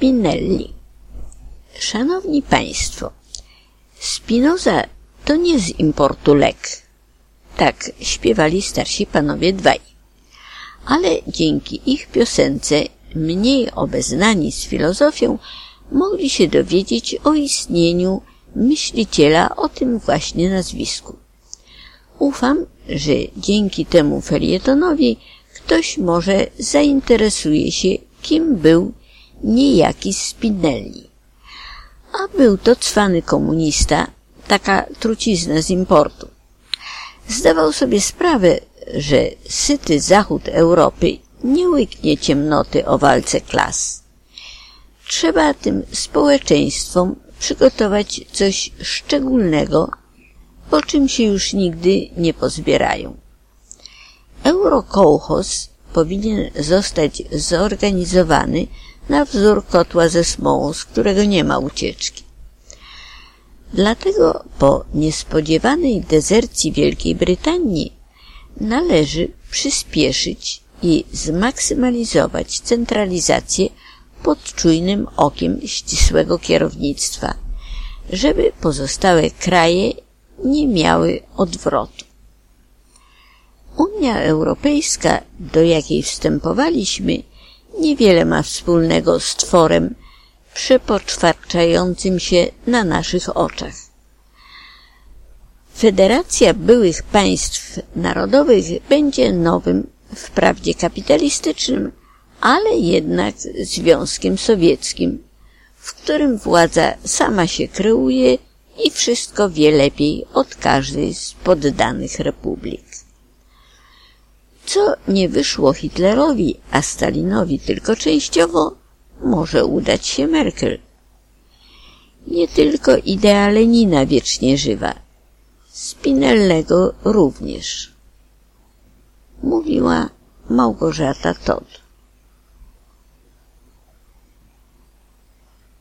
Spinelli. Szanowni Państwo, Spinoza to nie z importu lek. Tak śpiewali starsi panowie dwaj. Ale dzięki ich piosence mniej obeznani z filozofią mogli się dowiedzieć o istnieniu myśliciela o tym właśnie nazwisku. Ufam, że dzięki temu felietonowi ktoś może zainteresuje się, kim był niejaki Spinelli. A był to cwany komunista, taka trucizna z importu. Zdawał sobie sprawę, że syty zachód Europy nie łyknie ciemnoty o walce klas. Trzeba tym społeczeństwom przygotować coś szczególnego, po czym się już nigdy nie pozbierają. Eurokołchoz powinien zostać zorganizowany na wzór kotła ze smołą, z którego nie ma ucieczki. Dlatego po niespodziewanej dezercji Wielkiej Brytanii należy przyspieszyć i zmaksymalizować centralizację pod czujnym okiem ścisłego kierownictwa, żeby pozostałe kraje nie miały odwrotu. Unia Europejska, do jakiej wstępowaliśmy, niewiele ma wspólnego z tworem przepoczwarczającym się na naszych oczach. Federacja byłych państw narodowych będzie nowym, wprawdzie kapitalistycznym, ale jednak Związkiem Sowieckim, w którym władza sama się kreuje i wszystko wie lepiej od każdej z poddanych republik. Co nie wyszło Hitlerowi, a Stalinowi tylko częściowo, może udać się Merkel. Nie tylko idea Lenina wiecznie żywa, Spinellego również. Mówiła Małgorzata Todd.